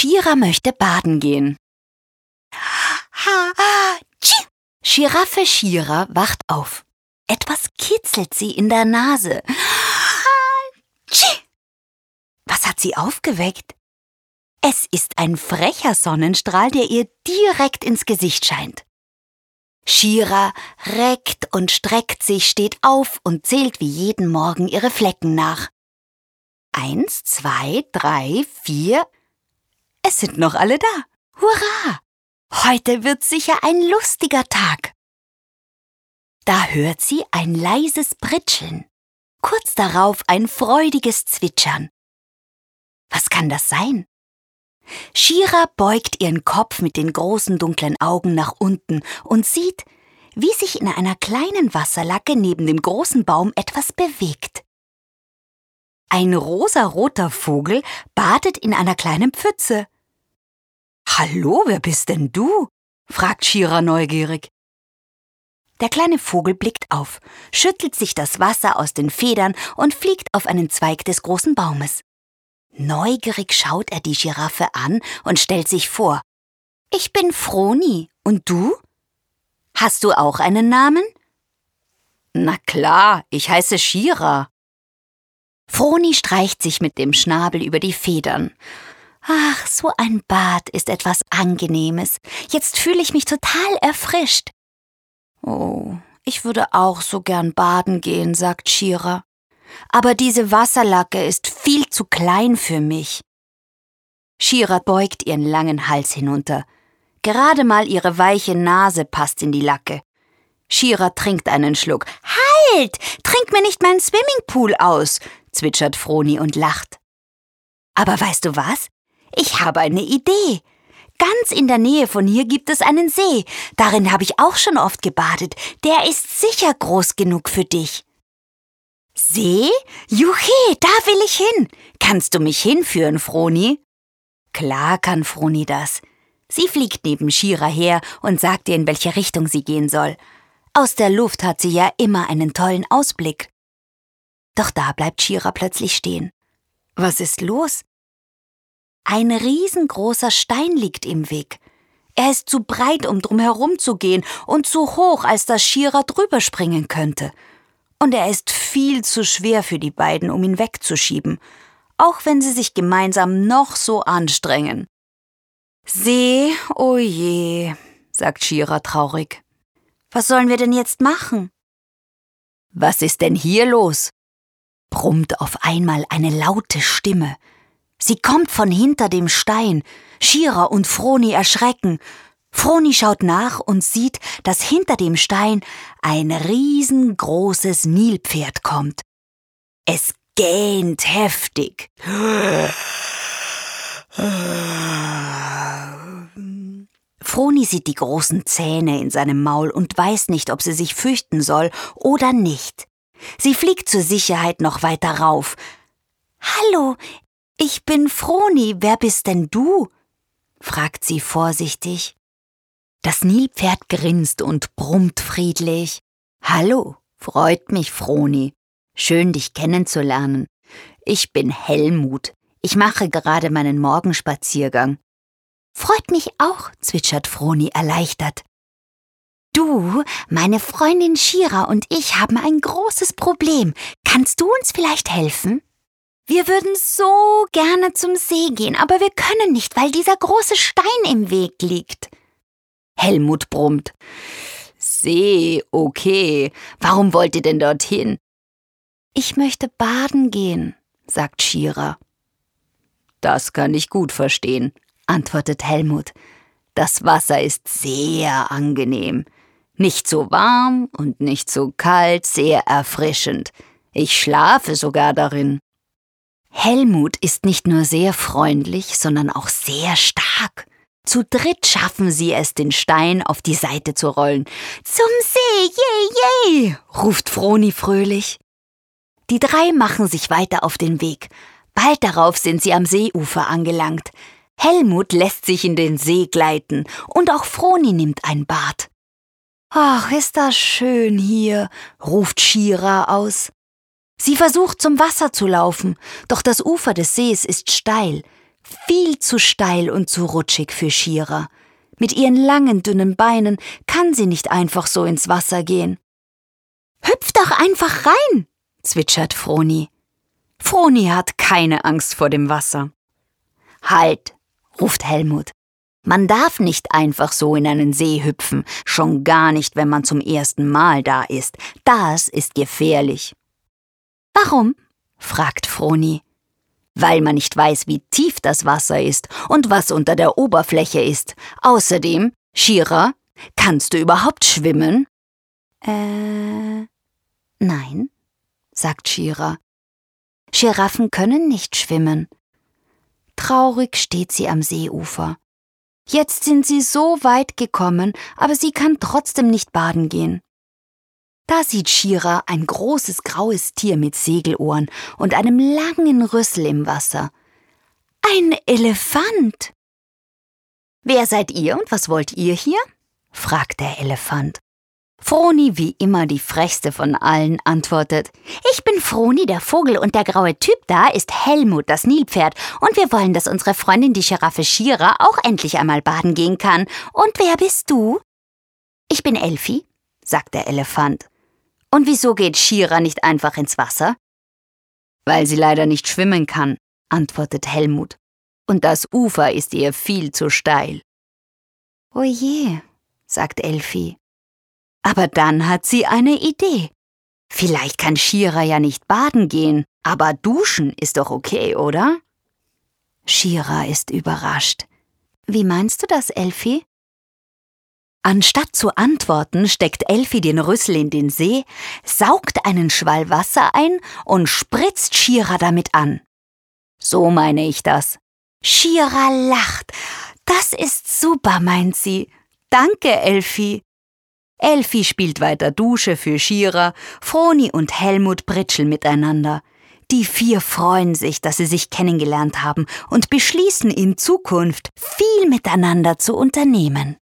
Shira möchte baden gehen. Ha-tschi! Giraffe Shira wacht auf. Etwas kitzelt sie in der Nase. Ha-tschi! Was hat sie aufgeweckt? Es ist ein frecher Sonnenstrahl, der ihr direkt ins Gesicht scheint. Shira reckt und streckt sich, steht auf und zählt wie jeden Morgen ihre Flecken nach. 1, 2, 3, 4. Es sind noch alle da. Hurra! Heute wird sicher ein lustiger Tag. Da hört sie ein leises Pritscheln. Kurz darauf ein freudiges Zwitschern. Was kann das sein? Shira beugt ihren Kopf mit den großen dunklen Augen nach unten und sieht, wie sich in einer kleinen Wasserlacke neben dem großen Baum etwas bewegt. Ein rosaroter Vogel badet in einer kleinen Pfütze. »Hallo, wer bist denn du?« fragt Shira neugierig. Der kleine Vogel blickt auf, schüttelt sich das Wasser aus den Federn und fliegt auf einen Zweig des großen Baumes. Neugierig schaut er die Giraffe an und stellt sich vor. »Ich bin Froni. Und du? Hast du auch einen Namen?« »Na klar, ich heiße Shira.« Froni streicht sich mit dem Schnabel über die Federn. »Ach, so ein Bad ist etwas Angenehmes. Jetzt fühle ich mich total erfrischt.« »Oh, ich würde auch so gern baden gehen«, sagt Shira. »Aber diese Wasserlacke ist viel zu klein für mich.« Shira beugt ihren langen Hals hinunter. Gerade mal ihre weiche Nase passt in die Lacke. Shira trinkt einen Schluck. »Halt! Trink mir nicht meinen Swimmingpool aus«, zwitschert Froni und lacht. »Aber weißt du was? Ich habe eine Idee. Ganz in der Nähe von hier gibt es einen See. Darin habe ich auch schon oft gebadet. Der ist sicher groß genug für dich.« »See? Juche, da will ich hin. Kannst du mich hinführen, Froni?« Klar kann Froni das. Sie fliegt neben Shira her und sagt ihr, in welche Richtung sie gehen soll. Aus der Luft hat sie ja immer einen tollen Ausblick. Doch da bleibt Shira plötzlich stehen. Was ist los? Ein riesengroßer Stein liegt im Weg. Er ist zu breit, um drum herum zu gehen, und zu hoch, als dass Shira drüber springen könnte. Und er ist viel zu schwer für die beiden, um ihn wegzuschieben, auch wenn sie sich gemeinsam noch so anstrengen. »See, oh je«, sagt Shira traurig. »Was sollen wir denn jetzt machen?« »Was ist denn hier los?« brummt auf einmal eine laute Stimme. Sie kommt von hinter dem Stein. Shira und Froni erschrecken. Froni schaut nach und sieht, dass hinter dem Stein ein riesengroßes Nilpferd kommt. Es gähnt heftig. Froni sieht die großen Zähne in seinem Maul und weiß nicht, ob sie sich fürchten soll oder nicht. Sie fliegt zur Sicherheit noch weiter rauf. »Hallo, ich bin Froni. Wer bist denn du?« fragt sie vorsichtig. Das Nilpferd grinst und brummt friedlich. »Hallo, freut mich, Froni. Schön, dich kennenzulernen. Ich bin Helmut. Ich mache gerade meinen Morgenspaziergang.« »Freut mich auch«, zwitschert Froni erleichtert. »Du, meine Freundin Shira und ich haben ein großes Problem. Kannst du uns vielleicht helfen? Wir würden so gerne zum See gehen, aber wir können nicht, weil dieser große Stein im Weg liegt.« Helmut brummt. »See, okay. Warum wollt ihr denn dorthin?« »Ich möchte baden gehen«, sagt Shira. »Das kann ich gut verstehen«, antwortet Helmut. »Das Wasser ist sehr angenehm. Nicht so warm und nicht so kalt, sehr erfrischend. Ich schlafe sogar darin.« Helmut ist nicht nur sehr freundlich, sondern auch sehr stark. Zu dritt schaffen sie es, den Stein auf die Seite zu rollen. »Zum See, je, je«, ruft Froni fröhlich. Die drei machen sich weiter auf den Weg. Bald darauf sind sie am Seeufer angelangt. Helmut lässt sich in den See gleiten und auch Froni nimmt ein Bad. »Ach, ist das schön hier«, ruft Shira aus. Sie versucht, zum Wasser zu laufen, doch das Ufer des Sees ist steil. viel zu steil und zu rutschig für Shira. Mit ihren langen, dünnen Beinen kann sie nicht einfach so ins Wasser gehen. »Hüpf doch einfach rein«, zwitschert Froni. Froni hat keine Angst vor dem Wasser. »Halt«, ruft Helmut. »Man darf nicht einfach so in einen See hüpfen, schon gar nicht, wenn man zum ersten Mal da ist. Das ist gefährlich.« »Warum?«, fragt Froni. »Weil man nicht weiß, wie tief das Wasser ist und was unter der Oberfläche ist. Außerdem, Shira, kannst du überhaupt schwimmen?« Nein«, sagt Shira. »Giraffen können nicht schwimmen.« Traurig steht sie am Seeufer. Jetzt sind sie so weit gekommen, aber sie kann trotzdem nicht baden gehen. Da sieht Shira ein großes graues Tier mit Segelohren und einem langen Rüssel im Wasser. Ein Elefant! »Wer seid ihr und was wollt ihr hier?« fragt der Elefant. Froni, wie immer die frechste von allen, antwortet: »Ich bin Froni, der Vogel, und der graue Typ da ist Helmut, das Nilpferd, und wir wollen, dass unsere Freundin, die Giraffe Shira, auch endlich einmal baden gehen kann. Und wer bist du?« »Ich bin Elfi«, sagt der Elefant. »Und wieso geht Shira nicht einfach ins Wasser?« »Weil sie leider nicht schwimmen kann«, antwortet Helmut. »Und das Ufer ist ihr viel zu steil.« »O je«, sagt Elfi. Aber dann hat sie eine Idee. Vielleicht kann Shira ja nicht baden gehen, aber duschen ist doch okay, oder? Shira ist überrascht. »Wie meinst du das, Elfi?« Anstatt zu antworten, steckt Elfi den Rüssel in den See, saugt einen Schwall Wasser ein und spritzt Shira damit an. »So meine ich das.« Shira lacht. »Das ist super«, meint sie. »Danke, Elfi.« Elfi spielt weiter Dusche für Shira, Froni und Helmut pritscheln miteinander. Die 4 freuen sich, dass sie sich kennengelernt haben und beschließen in Zukunft, viel miteinander zu unternehmen.